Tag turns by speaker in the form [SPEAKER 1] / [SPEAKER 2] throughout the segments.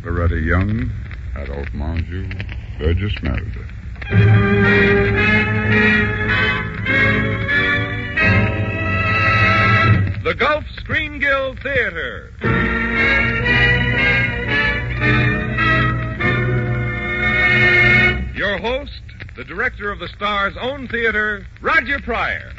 [SPEAKER 1] Loretta Young, Adolphe Menjou, Burgess Meredith.
[SPEAKER 2] The Gulf Screen Guild Theater. Your host, the director of the Star's own theater, Roger Pryor.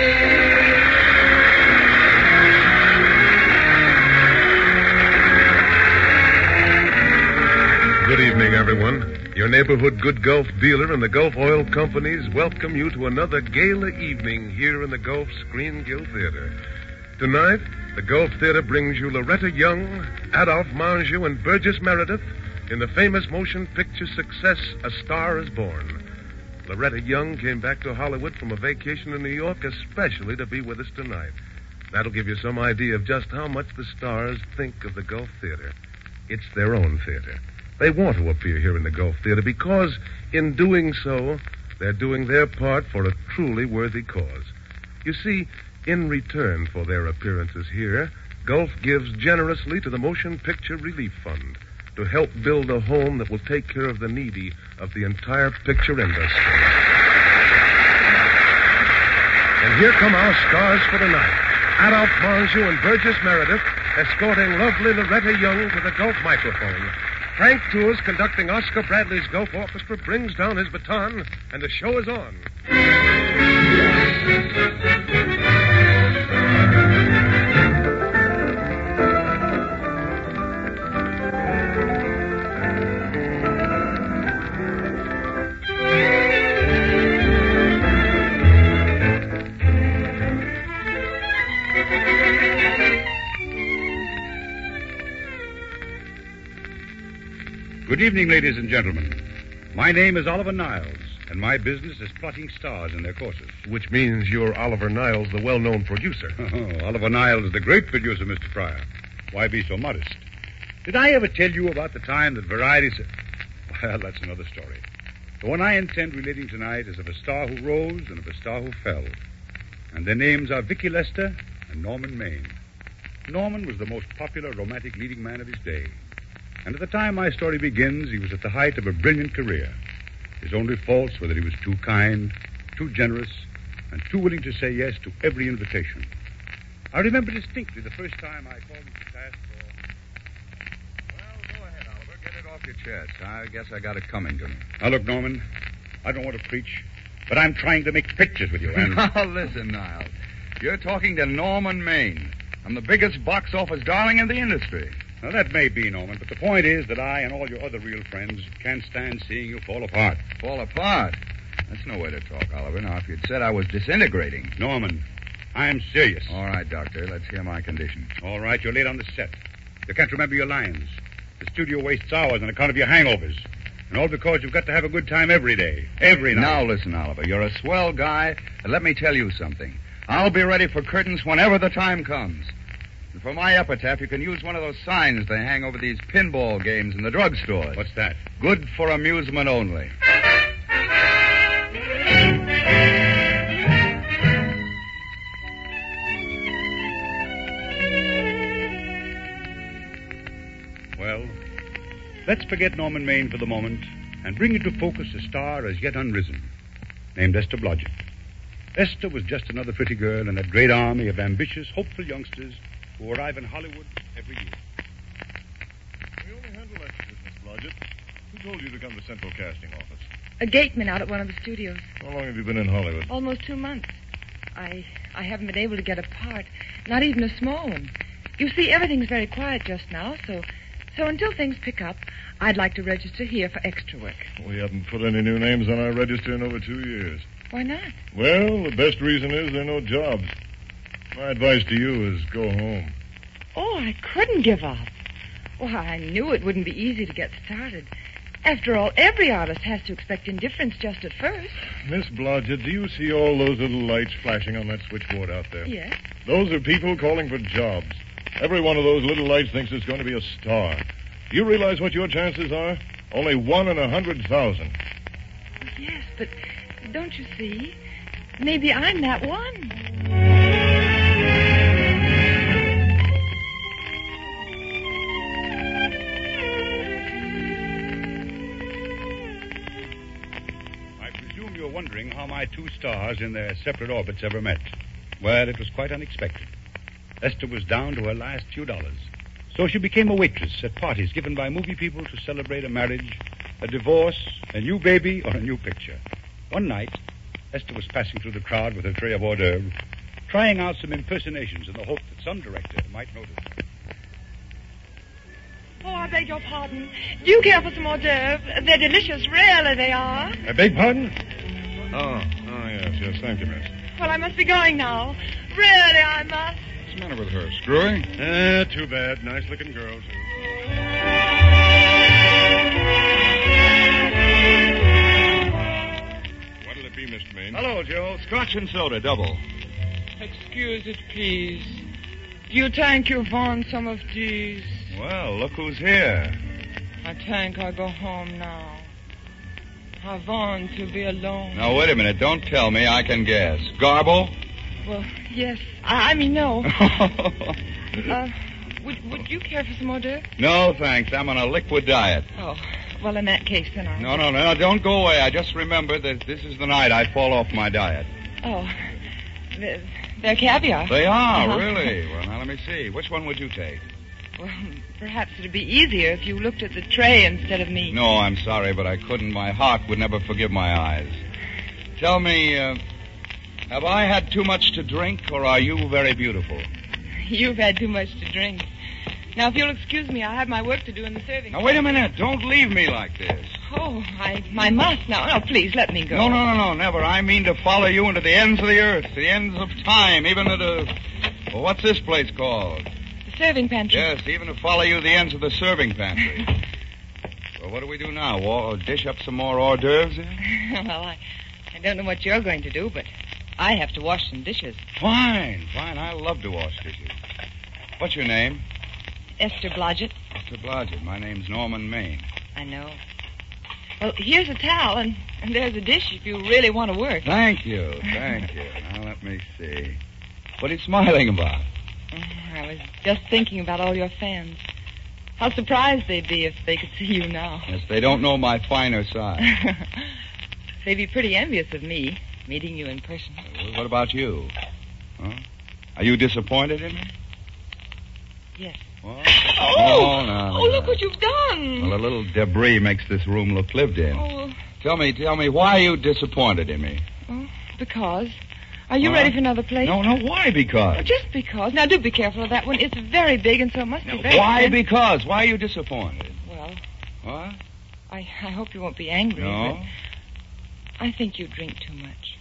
[SPEAKER 2] Good evening, everyone. Your neighborhood Good Gulf dealer and the Gulf Oil Companies welcome you to another gala evening here in the Gulf Screen Guild Theater. Tonight, the Gulf Theater brings you Loretta Young, Adolphe Menjou, and Burgess Meredith in the famous motion picture success, A Star is Born. Loretta Young came back to Hollywood from a vacation in New York especially to be with us tonight. That'll give you some idea of just how much the stars think of the Gulf Theater. It's their own theater. They want to appear here in the Gulf Theater because, in doing so, they're doing their part for a truly worthy cause. You see, in return for their appearances here, Gulf gives generously to the Motion Picture Relief Fund to help build a home that will take care of the needy of the entire picture industry. And here come our stars for tonight. Adolphe Menjou and Burgess Meredith escorting lovely Loretta Young to the Gulf microphone. Frank Tours, conducting Oscar Bradley's Gulf Orchestra, brings down his baton, and the show is on.
[SPEAKER 3] Good evening, ladies and gentlemen. My name is Oliver Niles, and my business is plotting stars in their courses.
[SPEAKER 2] Which means you're Oliver Niles, the well-known producer.
[SPEAKER 3] Oh, Oliver Niles, the great producer, Mr. Pryor. Why be so modest? Did I ever tell you about the time that Variety said... Well, that's another story. The one I intend relating tonight is of a star who rose and of a star who fell. And their names are Vicky Lester and Norman Maine. Norman was the most popular romantic leading man of his day. And at the time my story begins, he was at the height of a brilliant career. His only faults were that he was too kind, too generous, and too willing to say yes to every invitation. I remember distinctly the first time I called him to task for...
[SPEAKER 1] Well, go ahead, Oliver. Get it off your chest. I guess I got it coming to me.
[SPEAKER 3] Now, look, Norman, I don't want to preach, but I'm trying to make pictures with you, and...
[SPEAKER 1] Now, listen, Niles. You're talking to Norman Maine. I'm the biggest box office darling in the industry.
[SPEAKER 3] Now, that may be, Norman, but the point is that I and all your other real friends can't stand seeing you fall apart.
[SPEAKER 1] Fall apart? That's no way to talk, Oliver. Now, if you'd said I was disintegrating...
[SPEAKER 3] Norman, I'm serious.
[SPEAKER 1] All right, Doctor. Let's hear my condition.
[SPEAKER 3] All right, you're late on the set. You can't remember your lines. The studio wastes hours on account of your hangovers. And all because you've got to have a good time every day. Every night.
[SPEAKER 1] Now, listen, Oliver. You're a swell guy, and let me tell you something. I'll be ready for curtains whenever the time comes. And for my epitaph, you can use one of those signs they hang over these pinball games in the drugstores.
[SPEAKER 3] What's that?
[SPEAKER 1] Good for amusement only.
[SPEAKER 3] Well, let's forget Norman Maine for the moment and bring into focus a star as yet unrisen, named Esther Blodgett. Esther was just another pretty girl in that great army of ambitious, hopeful youngsters who arrive in Hollywood every year.
[SPEAKER 4] We only handle extras, Miss Blodgett. Who told you to come to Central Casting Office?
[SPEAKER 5] A gateman out at one of the studios.
[SPEAKER 4] How long have you been in Hollywood?
[SPEAKER 5] Almost 2 months. I haven't been able to get a part, not even a small one. You see, everything's very quiet just now, so until things pick up, I'd like to register here for extra work.
[SPEAKER 4] We haven't put any new names on our register in over 2 years.
[SPEAKER 5] Why not?
[SPEAKER 4] Well, the best reason is there are no jobs. My advice to you is go home.
[SPEAKER 5] Oh, I couldn't give up. Well, I knew it wouldn't be easy to get started. After all, every artist has to expect indifference just at first.
[SPEAKER 4] Miss Blodgett, do you see all those little lights flashing on that switchboard out there?
[SPEAKER 5] Yes.
[SPEAKER 4] Those are people calling for jobs. Every one of those little lights thinks it's going to be a star. Do you realize what your chances are? Only 1 in 100,000.
[SPEAKER 5] Yes, but don't you see? Maybe I'm that one.
[SPEAKER 3] wondering how my two stars in their separate orbits ever met. Well, it was quite unexpected. Esther was down to her last few dollars. So she became a waitress at parties given by movie people to celebrate a marriage, a divorce, a new baby, or a new picture. One night, Esther was passing through the crowd with a tray of hors d'oeuvres, trying out some impersonations in the hope that some director might notice.
[SPEAKER 5] Oh, I beg your pardon. Do you care for some hors d'oeuvres? They're delicious, really they are.
[SPEAKER 4] I beg pardon? Oh, yes, thank you, miss.
[SPEAKER 5] Well, I must be going now. Really, I must.
[SPEAKER 1] What's the matter with her? Screwy?
[SPEAKER 4] Too bad. Nice-looking girl, too. What'll it be, Mr. Maine?
[SPEAKER 1] Hello, Joe. Scotch and soda, double.
[SPEAKER 5] Excuse it, please. You think you want some of these?
[SPEAKER 1] Well, look who's here.
[SPEAKER 5] I think I'll go home now. I want to be alone.
[SPEAKER 1] Now, wait a minute. Don't tell me. I can guess. Garble?
[SPEAKER 5] Well, yes. I mean, no. Would you care for some hors d'oeuvres?
[SPEAKER 1] No, thanks. I'm on a liquid diet.
[SPEAKER 5] Oh, well, in that case, then I'll...
[SPEAKER 1] No. Don't go away. I just remembered that this is the night I fall off my diet.
[SPEAKER 5] Oh, they're caviar.
[SPEAKER 1] They are, really? Well, now, let me see. Which one would you take?
[SPEAKER 5] Well, perhaps it'd be easier if you looked at the tray instead of me.
[SPEAKER 1] No, I'm sorry, but I couldn't. My heart would never forgive my eyes. Tell me, have I had too much to drink, or are you very beautiful?
[SPEAKER 5] You've had too much to drink. Now, if you'll excuse me, I have my work to do in the serving.
[SPEAKER 1] Now, wait a minute. Don't leave me like this.
[SPEAKER 5] Oh, I must now. No, please, let me go.
[SPEAKER 1] No, never. I mean to follow you into the ends of the earth, the ends of time, even into... Well, what's this place called?
[SPEAKER 5] The serving pantry.
[SPEAKER 1] Yes, even to follow you the ends of the serving pantry. Well, what do we do now? Dish up some more hors d'oeuvres here?
[SPEAKER 5] Well, I don't know what you're going to do, but I have to wash some dishes.
[SPEAKER 1] Fine. I love to wash dishes. What's your name?
[SPEAKER 5] Esther Blodgett.
[SPEAKER 1] Esther Blodgett. My name's Norman Maine.
[SPEAKER 5] I know. Well, here's a towel, and there's a dish if you really want to work.
[SPEAKER 1] Thank you. Now, let me see. What are you smiling about?
[SPEAKER 5] I was just thinking about all your fans. How surprised they'd be if they could see you now.
[SPEAKER 1] Yes, they don't know my finer side.
[SPEAKER 5] They'd be pretty envious of me, meeting you in person.
[SPEAKER 1] What about you? Huh? Are you disappointed in me?
[SPEAKER 5] Yes.
[SPEAKER 1] What?
[SPEAKER 5] No. Look what you've done.
[SPEAKER 1] Well, a little debris makes this room look lived in.
[SPEAKER 5] Oh.
[SPEAKER 1] Tell me, why are you disappointed in me?
[SPEAKER 5] Oh, because. Are you ready for another plate?
[SPEAKER 1] No, why because?
[SPEAKER 5] Oh, just because. Now, do be careful of that one. It's very big, and so it must be very
[SPEAKER 1] Why
[SPEAKER 5] thin.
[SPEAKER 1] because? Why are you disappointed?
[SPEAKER 5] Well...
[SPEAKER 1] What?
[SPEAKER 5] I hope you won't be angry,
[SPEAKER 1] No?
[SPEAKER 5] but I think you drink too much.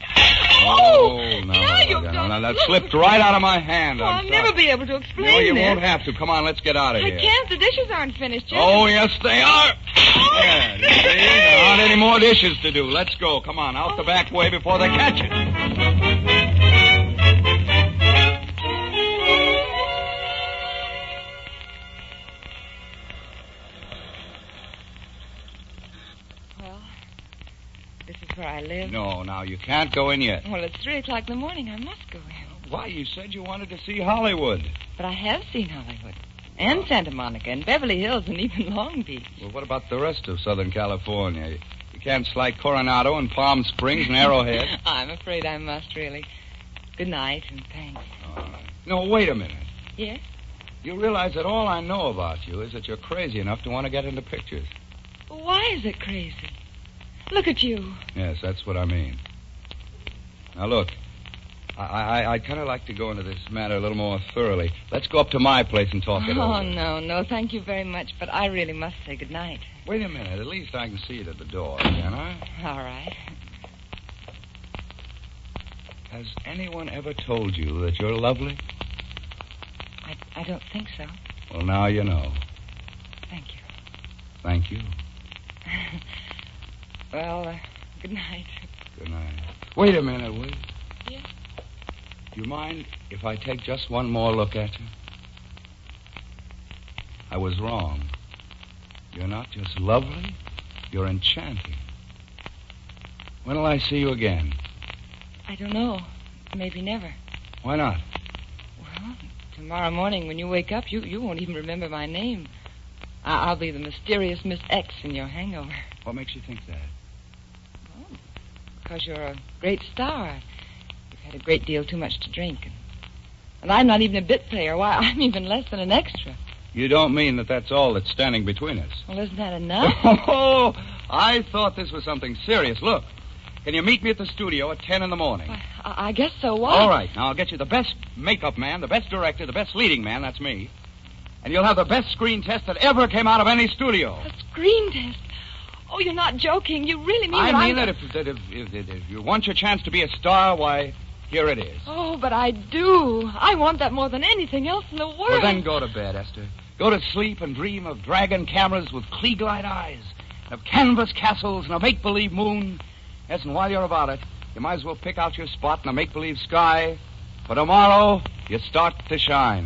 [SPEAKER 1] Now
[SPEAKER 5] you've done...
[SPEAKER 1] Now, that slipped right out of my hand.
[SPEAKER 5] Oh, I'll never be able to explain
[SPEAKER 1] No, you
[SPEAKER 5] this.
[SPEAKER 1] won't have to. Come on, let's get out of here.
[SPEAKER 5] I can't. The dishes aren't finished yet.
[SPEAKER 1] Oh, yes, they are. Yeah, you see? There aren't any more dishes to do. Let's go. Come on, out the back way before they catch it.
[SPEAKER 5] Well, this is where I live.
[SPEAKER 1] No, now, you can't go in yet.
[SPEAKER 5] Well, it's 3 o'clock in the morning. I must go in.
[SPEAKER 1] Why, you said you wanted to see Hollywood.
[SPEAKER 5] But I have seen Hollywood. And Santa Monica, and Beverly Hills, and even Long Beach.
[SPEAKER 1] Well, what about the rest of Southern California? You can't slide Coronado and Palm Springs and Arrowhead.
[SPEAKER 5] I'm afraid I must, really. Good night, and thanks.
[SPEAKER 1] No, wait a minute.
[SPEAKER 5] Yes?
[SPEAKER 1] You realize that all I know about you is that you're crazy enough to want to get into pictures.
[SPEAKER 5] Why is it crazy? Look at you.
[SPEAKER 1] Yes, that's what I mean. Now, look, I'd kind of like to go into this matter a little more thoroughly. Let's go up to my place and talk it over.
[SPEAKER 5] Oh, no, thank you very much, but I really must say good night.
[SPEAKER 1] Wait a minute. At least I can see it at the door, can I?
[SPEAKER 5] All right.
[SPEAKER 1] Has anyone ever told you that you're lovely?
[SPEAKER 5] I don't think so.
[SPEAKER 1] Well, now you know.
[SPEAKER 5] Thank you.
[SPEAKER 1] Thank you.
[SPEAKER 5] Well, good night.
[SPEAKER 1] Good night. Wait a minute, will you?
[SPEAKER 5] Yes?
[SPEAKER 1] Do you mind if I take just one more look at you? I was wrong. You're not just lovely, you're enchanting. When will I see you again?
[SPEAKER 5] I don't know. Maybe never.
[SPEAKER 1] Why not?
[SPEAKER 5] Well, tomorrow morning when you wake up, you won't even remember my name. I'll be the mysterious Miss X in your hangover.
[SPEAKER 1] What makes you think that?
[SPEAKER 5] because you're a great star. You've had a great deal too much to drink. And I'm not even a bit player. Why, I'm even less than an extra.
[SPEAKER 1] You don't mean that that's all that's standing between us?
[SPEAKER 5] Well, isn't that enough?
[SPEAKER 1] Oh, I thought this was something serious. Look, can you meet me at the studio at 10 in the morning?
[SPEAKER 5] Why, I guess so. What?
[SPEAKER 1] All right. Now, I'll get you the best makeup man, the best director, the best leading man. That's me. And you'll have the best screen test that ever came out of any studio.
[SPEAKER 5] A screen test? Oh, you're not joking. You really mean
[SPEAKER 1] I mean that if you want your chance to be a star, why, here it is.
[SPEAKER 5] Oh, but I do. I want that more than anything else in the world.
[SPEAKER 1] Well, then go to bed, Esther. Go to sleep and dream of dragon cameras with Klieg-light eyes, of canvas castles and a make-believe moon. Yes, and while you're about it, you might as well pick out your spot in a make-believe sky. For tomorrow, you start to shine.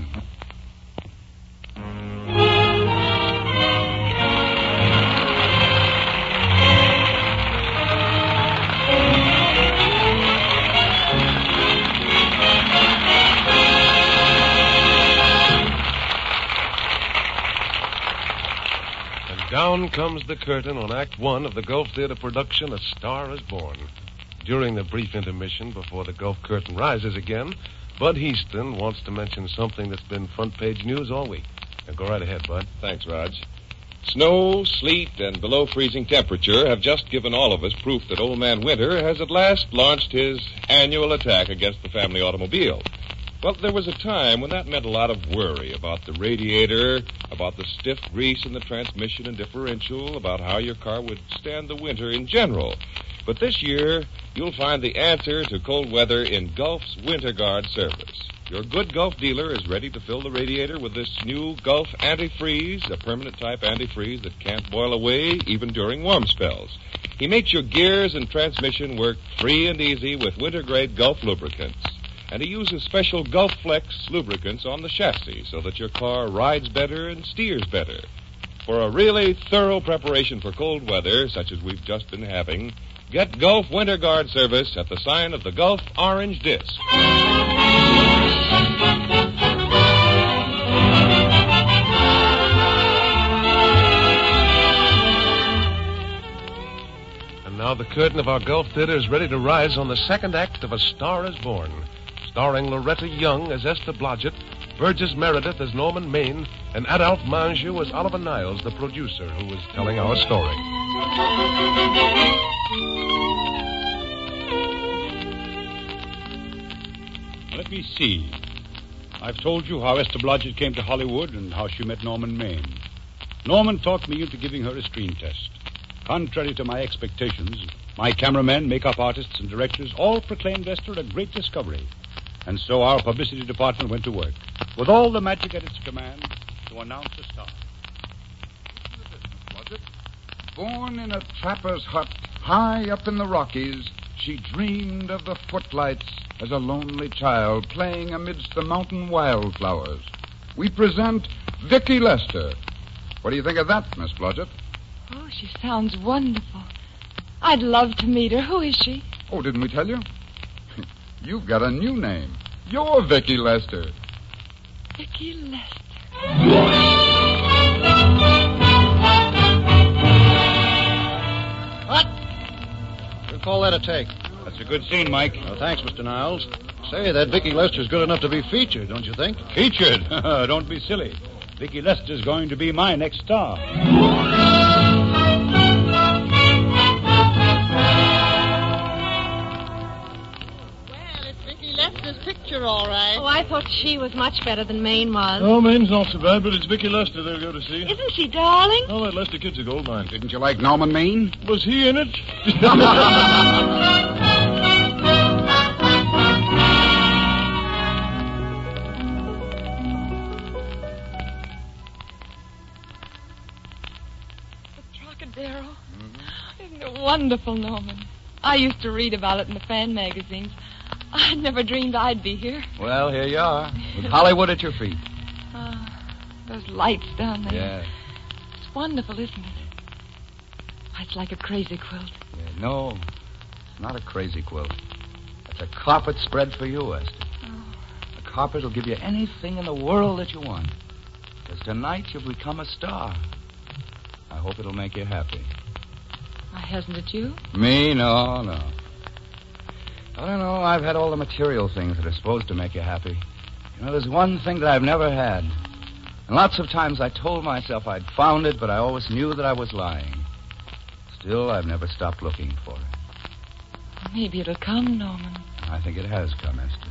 [SPEAKER 2] Down comes the curtain on Act One of the Gulf Theater production, A Star is Born. During the brief intermission before the Gulf curtain rises again, Bud Heaston wants to mention something that's been front-page news all week. Now, go right ahead, Bud.
[SPEAKER 6] Thanks, Raj. Snow, sleet, and below freezing temperature have just given all of us proof that Old Man Winter has at last launched his annual attack against the family automobile. Well, there was a time when that meant a lot of worry about the radiator, about the stiff grease in the transmission and differential, about how your car would stand the winter in general. But this year, you'll find the answer to cold weather in Gulf's Winter Guard service. Your good Gulf dealer is ready to fill the radiator with this new Gulf antifreeze, a permanent type antifreeze that can't boil away even during warm spells. He makes your gears and transmission work free and easy with winter-grade Gulf lubricants. And he uses special Gulf Flex lubricants on the chassis so that your car rides better and steers better. For a really thorough preparation for cold weather, such as we've just been having, get Gulf Winter Guard service at the sign of the Gulf Orange Disc.
[SPEAKER 2] And now the curtain of our Gulf Theater is ready to rise on the second act of A Star is Born, starring Loretta Young as Esther Blodgett, Burgess Meredith as Norman Maine, and Adolphe Manjou as Oliver Niles, the producer who was telling our story.
[SPEAKER 3] Let me see. I've told you how Esther Blodgett came to Hollywood and how she met Norman Maine. Norman talked me into giving her a screen test. Contrary to my expectations, my cameramen, makeup artists, and directors all proclaimed Esther a great discovery. And so our publicity department went to work, with all the magic at its command, to announce a star.
[SPEAKER 7] Born in a trapper's hut high up in the Rockies, she dreamed of the footlights as a lonely child playing amidst the mountain wildflowers. We present Vicki Lester. What do you think of that, Miss Blodgett?
[SPEAKER 5] Oh, she sounds wonderful. I'd love to meet her. Who is she?
[SPEAKER 7] Oh, didn't we tell you? You've got a new name. You're Vicki Lester.
[SPEAKER 5] Vicki Lester.
[SPEAKER 8] What? We'll call that a take.
[SPEAKER 3] That's a good scene, Mike.
[SPEAKER 8] Well, thanks, Mr. Niles. Say, that Vicki Lester's good enough to be featured, don't you think?
[SPEAKER 3] Featured? Don't be silly. Vicki Lester's going to be my next star.
[SPEAKER 9] Lester's picture, all right.
[SPEAKER 10] Oh, I thought she was much better than Maine was.
[SPEAKER 4] Oh, Maine's not so bad, but it's Vicki Lester they'll go to see.
[SPEAKER 10] Isn't she darling?
[SPEAKER 4] Oh, that Lester kid's a gold mine.
[SPEAKER 7] Didn't you like Norman Maine?
[SPEAKER 4] Was he in it?
[SPEAKER 5] The Trocadero. Isn't it wonderful, Norman? I used to read about it in the fan magazines. I never dreamed I'd be here.
[SPEAKER 1] Well, here you are, with Hollywood at your feet.
[SPEAKER 5] Those lights down there.
[SPEAKER 1] Yeah.
[SPEAKER 5] It's wonderful, isn't it? It's like a crazy quilt.
[SPEAKER 1] Yeah, no, it's not a crazy quilt. It's a carpet spread for you, Esther.
[SPEAKER 5] Oh.
[SPEAKER 1] A carpet will give you anything in the world that you want. Because tonight you've become a star. I hope it'll make you happy.
[SPEAKER 5] Why, hasn't it you?
[SPEAKER 1] Me? No.
[SPEAKER 7] I don't know. I've had all the material things that are supposed to make you happy. You know, there's one thing that I've never had. And lots of times I told myself I'd found it, but I always knew that I was lying. Still, I've never stopped looking for it.
[SPEAKER 5] Maybe it'll come, Norman.
[SPEAKER 7] I think it has come, Esther.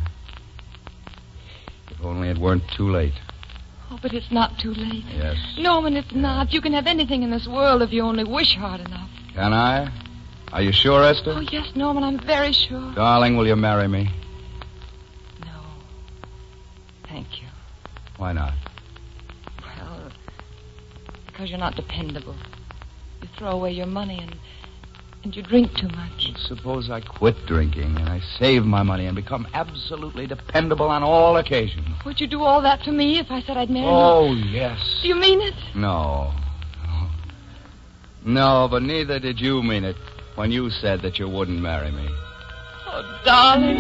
[SPEAKER 7] If only it weren't too late.
[SPEAKER 5] Oh, but it's not too late.
[SPEAKER 7] Yes.
[SPEAKER 5] Norman, it's not. You can have anything in this world if you only wish hard enough.
[SPEAKER 7] Can I? Are you sure, Esther?
[SPEAKER 5] Oh, yes, Norman, I'm very sure.
[SPEAKER 7] Darling, will you marry me?
[SPEAKER 5] No. Thank you.
[SPEAKER 7] Why not?
[SPEAKER 5] Well, because you're not dependable. You throw away your money and you drink too much.
[SPEAKER 7] Suppose I quit drinking and I save my money and become absolutely dependable on all occasions.
[SPEAKER 5] Would you do all that to me if I said I'd marry you?
[SPEAKER 7] Oh, yes.
[SPEAKER 5] Do you mean it?
[SPEAKER 7] No. No, but neither did you mean it when you said that you wouldn't marry me.
[SPEAKER 5] Oh, darling.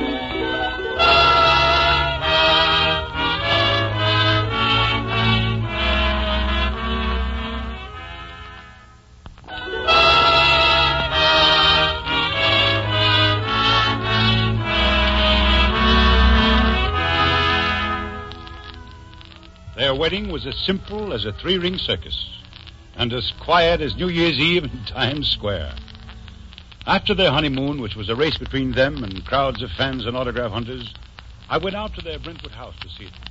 [SPEAKER 3] Their wedding was as simple as a three-ring circus and as quiet as New Year's Eve in Times Square. After their honeymoon, which was a race between them and crowds of fans and autograph hunters, I went out to their Brentwood house to see them.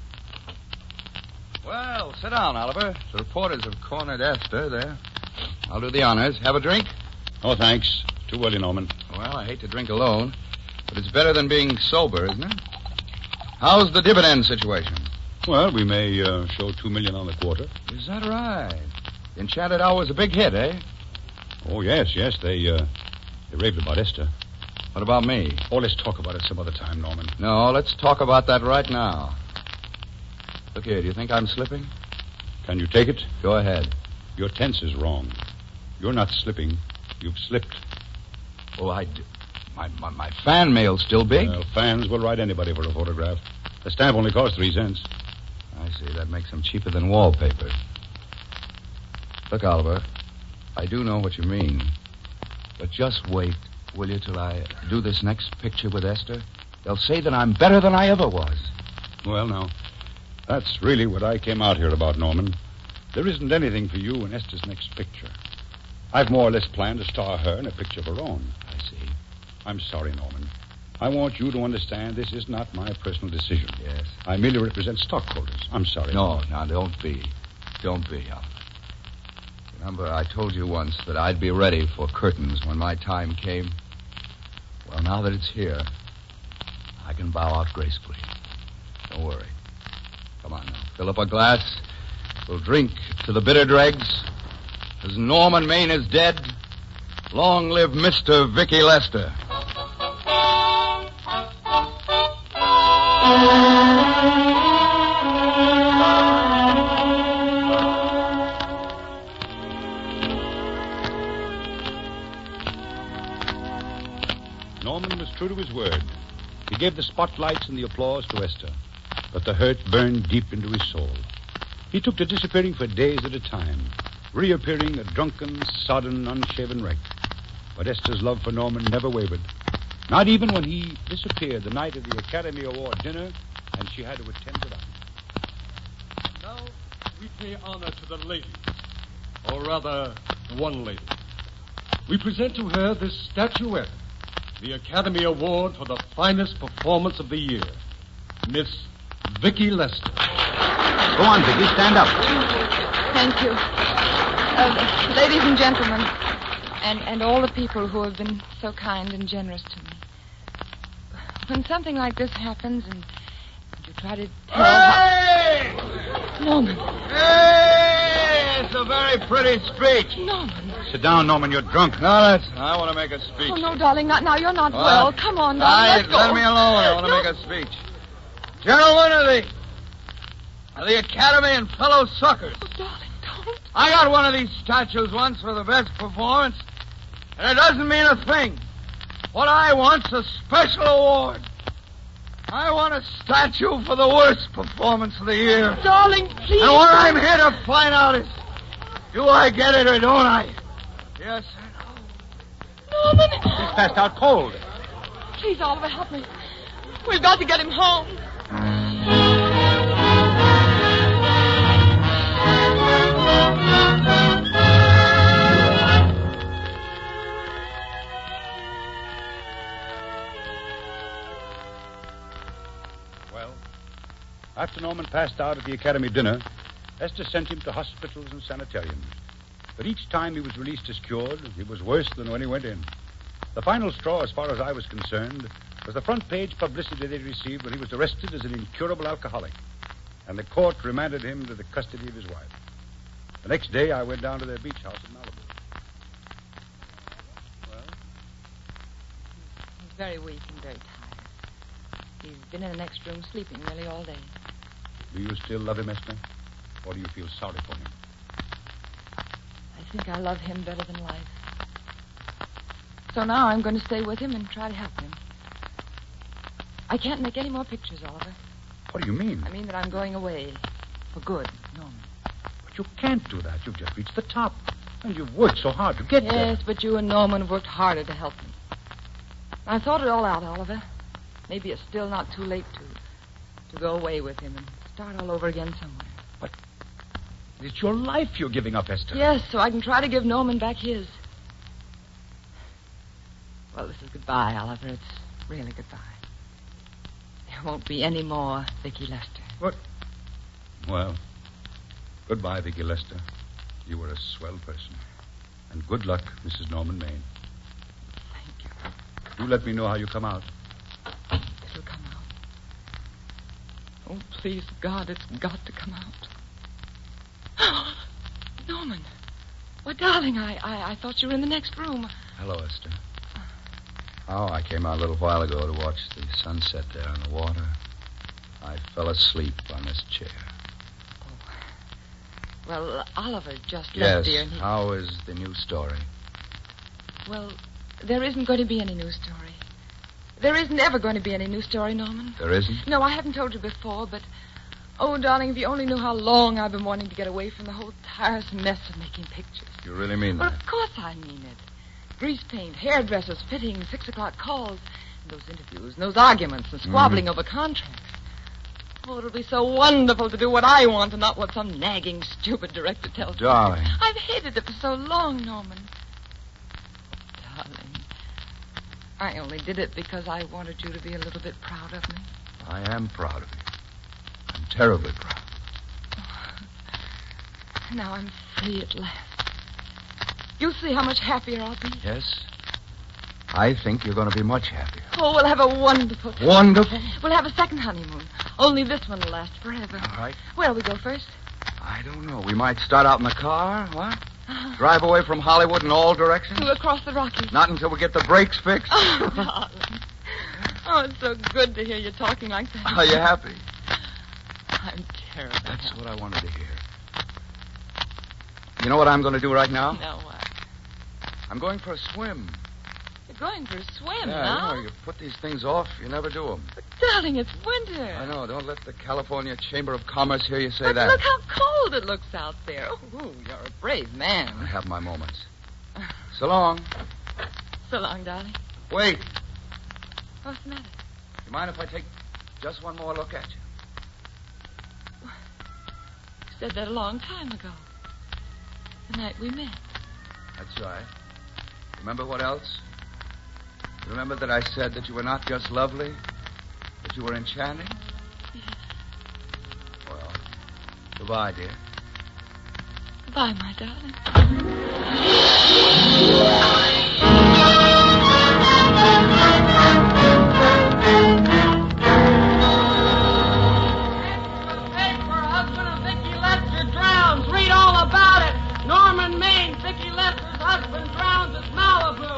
[SPEAKER 7] Well, sit down, Oliver. The reporters have cornered Esther there. I'll do the honors. Have a drink?
[SPEAKER 3] Oh, thanks. Too early, Norman.
[SPEAKER 7] Well, I hate to drink alone, but it's better than being sober, isn't it? How's the dividend situation?
[SPEAKER 3] Well, we may show $2 million on the quarter.
[SPEAKER 7] Is that right? The Enchanted Hour was a big hit, eh?
[SPEAKER 3] Oh, yes. They raved about Esther.
[SPEAKER 7] What about me?
[SPEAKER 3] Oh, let's talk about it some other time, Norman.
[SPEAKER 7] No, let's talk about that right now. Look here, do you think I'm slipping?
[SPEAKER 3] Can you take it?
[SPEAKER 7] Go ahead.
[SPEAKER 3] Your tense is wrong. You're not slipping. You've slipped.
[SPEAKER 7] Oh, I do. My fan mail's still big.
[SPEAKER 3] Well, fans will write anybody for a photograph. The stamp only costs 3 cents.
[SPEAKER 7] I see. That makes them cheaper than wallpaper. Look, Oliver, I do know what you mean. But just wait, will you, till I do this next picture with Esther? They'll say that I'm better than I ever was.
[SPEAKER 3] Well, now, that's really what I came out here about, Norman. There isn't anything for you in Esther's next picture. I've more or less planned to star her in a picture of her own.
[SPEAKER 7] I see.
[SPEAKER 3] I'm sorry, Norman. I want you to understand this is not my personal decision.
[SPEAKER 7] Yes.
[SPEAKER 3] I merely represent stockholders. I'm sorry.
[SPEAKER 7] No, don't be. Don't be, Oliver. Remember, I told you once that I'd be ready for curtains when my time came. Well, now that it's here, I can bow out gracefully. Don't worry. Come on now. Fill up a glass. We'll drink to the bitter dregs. As Norman Maine is dead, long live Mr. Vicky Lester.
[SPEAKER 3] Norman was true to his word. He gave the spotlights and the applause to Esther, but the hurt burned deep into his soul. He took to disappearing for days at a time, reappearing a drunken, sodden, unshaven wreck. But Esther's love for Norman never wavered, not even when he disappeared the night of the Academy Award dinner and she had to attend to that.
[SPEAKER 9] Now we pay honor to the lady, or rather, one lady. We present to her this statuette, the Academy Award for the finest performance of the year, Miss Vicky Lester.
[SPEAKER 7] Go on, Vicky, stand up.
[SPEAKER 5] Thank you. Ladies and gentlemen, and all the people who have been so kind and generous to me. When something like this happens and you try to tell
[SPEAKER 7] Hey!
[SPEAKER 5] Norman.
[SPEAKER 7] Hey! It's a very pretty speech.
[SPEAKER 5] Norman.
[SPEAKER 3] Sit down, Norman. You're drunk.
[SPEAKER 7] No, I want to make a speech.
[SPEAKER 5] Oh, no, darling, not now. You're not well. Come on, darling, let's go.
[SPEAKER 7] Let me alone. I want to make a speech. Gentlemen of the Academy and fellow suckers.
[SPEAKER 5] Oh, darling, don't.
[SPEAKER 7] I got one of these statues once for the best performance, and it doesn't mean a thing. What I want's a special award. I want a statue for the worst performance of the year.
[SPEAKER 5] Darling, please.
[SPEAKER 7] And what I'm here to find out is, do I get it or don't I? Yes or no?
[SPEAKER 5] Norman.
[SPEAKER 3] She's passed out cold.
[SPEAKER 5] Please, Oliver, help me. We've got to get him home.
[SPEAKER 3] Well, after Norman passed out at the Academy dinner, Esther sent him to hospitals and sanitariums. But each time he was released as cured, he was worse than when he went in. The final straw, as far as I was concerned, was the front page publicity they received when he was arrested as an incurable alcoholic. And the court remanded him to the custody of his wife. The next day, I went down to their beach house in Malibu. Well?
[SPEAKER 5] He's very weak and very tired. He's been in the next room sleeping nearly all day.
[SPEAKER 3] Do you still love him, Esther? Or do you feel sorry for him?
[SPEAKER 5] I think I love him better than life. So now I'm going to stay with him and try to help him. I can't make any more pictures, Oliver.
[SPEAKER 3] What do you mean?
[SPEAKER 5] I mean that I'm going away. For good, Norman.
[SPEAKER 3] But you can't do that. You've just reached the top. And you've worked so hard to get there.
[SPEAKER 5] Yes, but you and Norman have worked harder to help me. I thought it all out, Oliver. Maybe it's still not too late to go away with him and start all over again somewhere.
[SPEAKER 3] But it's your life you're giving up, Esther.
[SPEAKER 5] Yes, so I can try to give Norman back his. Well, this is goodbye, Oliver. It's really goodbye. There won't be any more Vicki Lester.
[SPEAKER 3] What? Well, goodbye, Vicki Lester. You were a swell person. And good luck, Mrs. Norman Maine.
[SPEAKER 5] Thank you.
[SPEAKER 3] You let me know how you come out.
[SPEAKER 5] It'll come out. Oh, please, God, it's got to come out. Norman. Well, darling, I thought you were in the next room.
[SPEAKER 1] Hello, Esther. Oh, I came out a little while ago to watch the sunset there on the water. I fell asleep on this chair.
[SPEAKER 5] Oh. Well, Oliver just
[SPEAKER 1] Yes.
[SPEAKER 5] left, dear. And
[SPEAKER 1] How is the new story?
[SPEAKER 5] Well, there isn't going to be any new story. There isn't ever going to be any new story, Norman.
[SPEAKER 1] There isn't?
[SPEAKER 5] No, I haven't told you before, but... Oh, darling, if you only knew how long I've been wanting to get away from the whole tiresome mess of making pictures.
[SPEAKER 1] You really mean
[SPEAKER 5] Well,
[SPEAKER 1] that?
[SPEAKER 5] of course I mean it. Grease paint, hairdressers, fittings, 6:00 calls, and those interviews, and those arguments, and squabbling over contracts. Oh, it'll be so wonderful to do what I want and not what some nagging, stupid director tells me.
[SPEAKER 1] Darling.
[SPEAKER 5] I've hated it for so long, Norman. Darling, I only did it because I wanted you to be a little bit proud of me.
[SPEAKER 1] I am proud of you. I'm terribly proud.
[SPEAKER 5] Now I'm free at last. You'll see how much happier I'll be.
[SPEAKER 1] Yes? I think you're going to be much happier.
[SPEAKER 5] Oh, we'll have a wonderful time.
[SPEAKER 1] Wonderful?
[SPEAKER 5] We'll have a second honeymoon. Only this one will last forever.
[SPEAKER 1] All right.
[SPEAKER 5] Where'll we go first?
[SPEAKER 1] I don't know. We might start out in the car, what? Drive away from Hollywood in all directions?
[SPEAKER 5] We'll across the Rockies.
[SPEAKER 1] Not until we get the brakes fixed.
[SPEAKER 5] Oh, darling. Oh, it's so good to hear you talking like that.
[SPEAKER 1] Are you happy?
[SPEAKER 5] I'm terrible.
[SPEAKER 1] That's what I wanted to hear. You know what I'm going to do right now?
[SPEAKER 5] Now what?
[SPEAKER 1] I'm going for a swim.
[SPEAKER 5] You're going for a swim
[SPEAKER 1] Yeah,
[SPEAKER 5] now?
[SPEAKER 1] I know. You put these things off, you never do them.
[SPEAKER 5] But, darling, it's winter.
[SPEAKER 1] I know. Don't let the California Chamber of Commerce hear you say
[SPEAKER 5] But
[SPEAKER 1] that.
[SPEAKER 5] look how cold it looks out there. Oh, you're a brave
[SPEAKER 1] I
[SPEAKER 5] man.
[SPEAKER 1] have my moments. So long.
[SPEAKER 5] So long, darling.
[SPEAKER 1] Wait.
[SPEAKER 5] What's the matter?
[SPEAKER 1] You mind if I take just one more look at you?
[SPEAKER 5] You said that a long time ago. The night we met.
[SPEAKER 1] That's right. Remember what else? Remember that I said that you were not just lovely, that you were enchanting?
[SPEAKER 5] Yes.
[SPEAKER 1] Well, goodbye, dear.
[SPEAKER 5] Goodbye, my darling.
[SPEAKER 11] Husband of Vicki Lester drowns. Read all about it. Norman Maine, Vicki Lester's husband drowns at Malibu.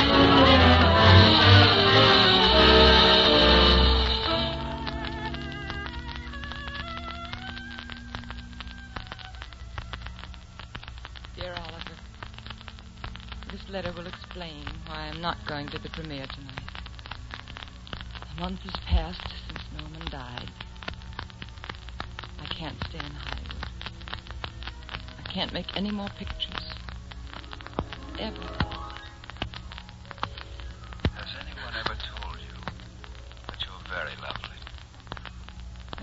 [SPEAKER 5] Dear Oliver, this letter will explain why I'm not going to the premiere tonight. A month has passed since Norman died. I can't stay in Hollywood. I can't make any more pictures. Ever.
[SPEAKER 1] Has anyone ever told you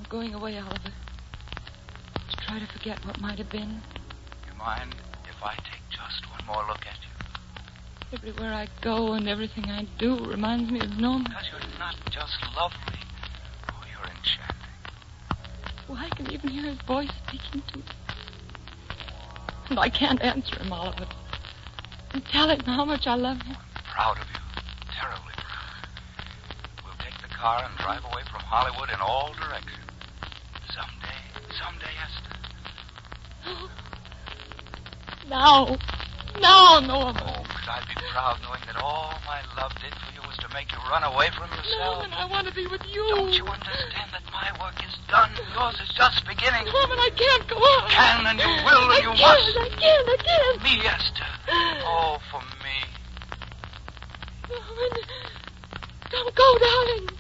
[SPEAKER 5] going away, Oliver. To try to forget what might have been.
[SPEAKER 12] You mind if I take just one more look at you?
[SPEAKER 5] Everywhere I go and everything I do reminds me of Norman.
[SPEAKER 12] Because you're not just lovely. Oh, you're enchanting.
[SPEAKER 5] Well, I can even hear his voice speaking to me. And I can't answer him, Oliver. And tell him how much I love him.
[SPEAKER 12] Proud of you. Terribly proud. We'll take the car and drive away from Hollywood in all directions. Someday, Esther.
[SPEAKER 5] Now, Norman.
[SPEAKER 12] Oh, could I be proud knowing that all my love did for you was to make you run away from yourself?
[SPEAKER 5] Norman, I want to be with you.
[SPEAKER 12] Don't you understand that my work is done? Yours is just beginning.
[SPEAKER 5] Norman, I can't go on.
[SPEAKER 12] You can and you will and you must.
[SPEAKER 5] I can't.
[SPEAKER 12] Me, Esther. Oh, for me.
[SPEAKER 5] Norman, don't go, darling.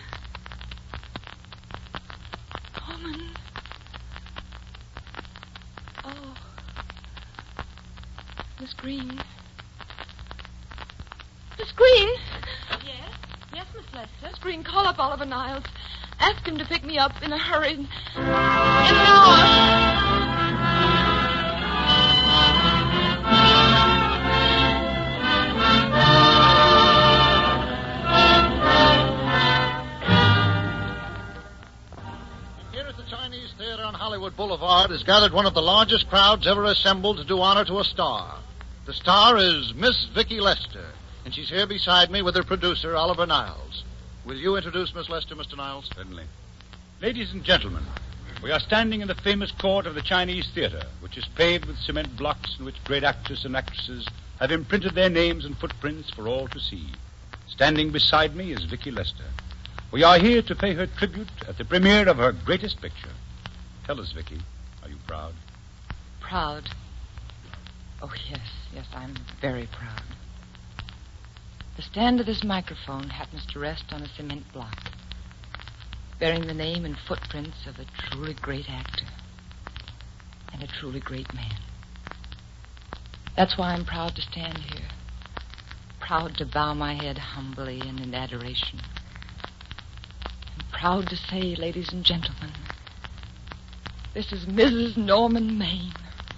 [SPEAKER 5] Norman. Oh. Miss Green. Miss Green?
[SPEAKER 10] Yes? Yes, Miss Lester?
[SPEAKER 5] Miss Green, call up Oliver Niles. Ask him to pick me up in a hurry. In an hour.
[SPEAKER 8] Here at the Chinese Theater on Hollywood Boulevard is gathered one of the largest crowds ever assembled to do honor to a star. The star is Miss Vicki Lester, and she's here beside me with her producer, Oliver Niles. Will you introduce Miss Lester, Mr. Niles?
[SPEAKER 3] Certainly. Ladies and gentlemen, we are standing in the famous court of the Chinese Theater, which is paved with cement blocks in which great actors and actresses have imprinted their names and footprints for all to see. Standing beside me is Vicki Lester. We are here to pay her tribute at the premiere of her greatest picture. Tell us, Vicki, are you proud?
[SPEAKER 5] Proud? Oh, yes, I'm very proud. The stand of this microphone happens to rest on a cement block, bearing the name and footprints of a truly great actor and a truly great man. That's why I'm proud to stand here, proud to bow my head humbly and in adoration. I'm proud to say, ladies and gentlemen, this is Mrs. Norman Maine.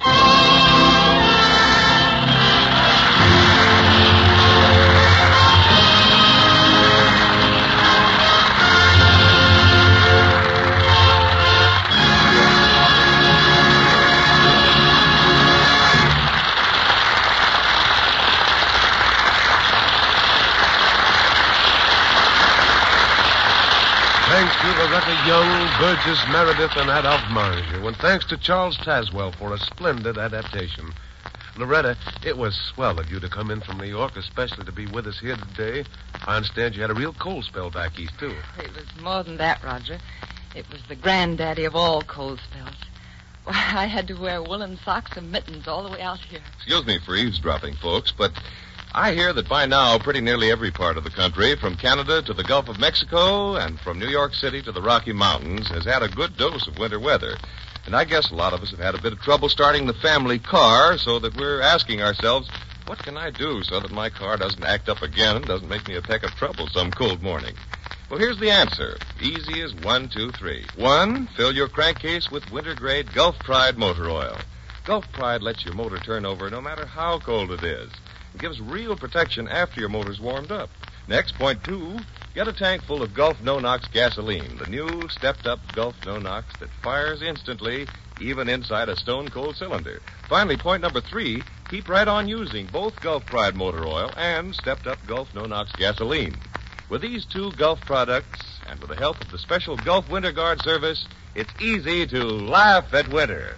[SPEAKER 2] Thanks to Loretta Young, Burgess Meredith, and Adolphe Marger, and thanks to Charles Tazwell for a splendid adaptation. Loretta, it was swell of you to come in from New York, especially to be with us here today. I understand you had a real cold spell back east, too.
[SPEAKER 5] It was more than that, Roger. It was the granddaddy of all cold spells. Why, I had to wear woolen socks and mittens all the way out here.
[SPEAKER 6] Excuse me for eavesdropping, folks, but I hear that by now pretty nearly every part of the country, from Canada to the Gulf of Mexico and from New York City to the Rocky Mountains, has had a good dose of winter weather. And I guess a lot of us have had a bit of trouble starting the family car, so that we're asking ourselves, what can I do so that my car doesn't act up again and doesn't make me a peck of trouble some cold morning? Well, here's the answer. Easy as 1, 2, 3. 1, fill your crankcase with winter-grade Gulf Pride motor oil. Gulf Pride lets your motor turn over no matter how cold it is. It gives real protection after your motor's warmed up. Next, point 2, get a tank full of Gulf No-Nox gasoline, the new stepped-up Gulf No-Nox that fires instantly, even inside a stone-cold cylinder. Finally, point number 3, keep right on using both Gulf Pride motor oil and stepped-up Gulf No-Nox gasoline. With these two Gulf products, and with the help of the special Gulf Winter Guard service, it's easy to laugh at winter.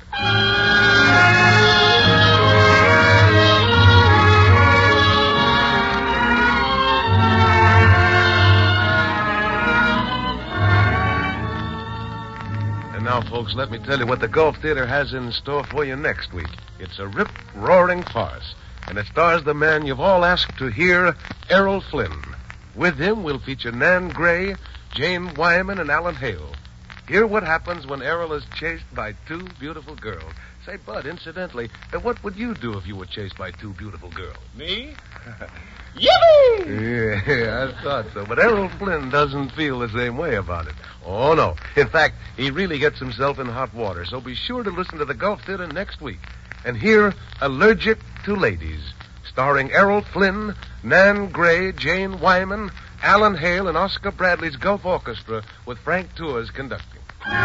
[SPEAKER 2] And now, folks, let me tell you what the Gulf Theater has in store for you next week. It's a rip-roaring farce, and it stars the man you've all asked to hear, Errol Flynn. With him, we'll feature Nan Gray, Jane Wyman, and Alan Hale. Hear what happens when Errol is chased by two beautiful girls. Say, Bud, incidentally, what would you do if you were chased by two beautiful girls?
[SPEAKER 6] Me? Yippee!
[SPEAKER 2] Yeah, I thought so. But Errol Flynn doesn't feel the same way about it. Oh, no. In fact, he really gets himself in hot water. So be sure to listen to the Gulf Theater next week and hear Allergic to Ladies, starring Errol Flynn, Nan Gray, Jane Wyman, Alan Hale, and Oscar Bradley's Gulf Orchestra with Frank Tours conducting.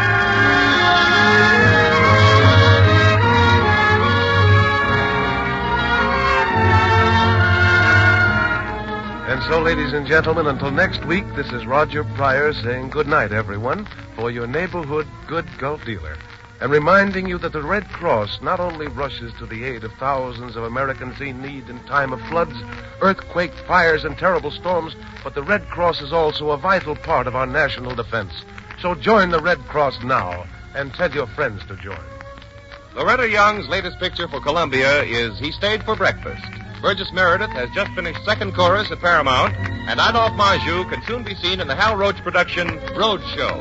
[SPEAKER 2] And so, ladies and gentlemen, until next week, this is Roger Pryor saying good night, everyone, for your neighborhood good Gulf dealer, and reminding you that the Red Cross not only rushes to the aid of thousands of Americans in need in time of floods, earthquakes, fires, and terrible storms, but the Red Cross is also a vital part of our national defense. So join the Red Cross now, and tell your friends to join.
[SPEAKER 6] Loretta Young's latest picture for Columbia is He Stayed for Breakfast. Burgess Meredith has just finished second chorus at Paramount, and Adolphe Menjou can soon be seen in the Hal Roach production, Roadshow.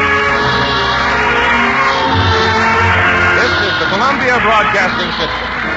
[SPEAKER 6] This is the Columbia Broadcasting System.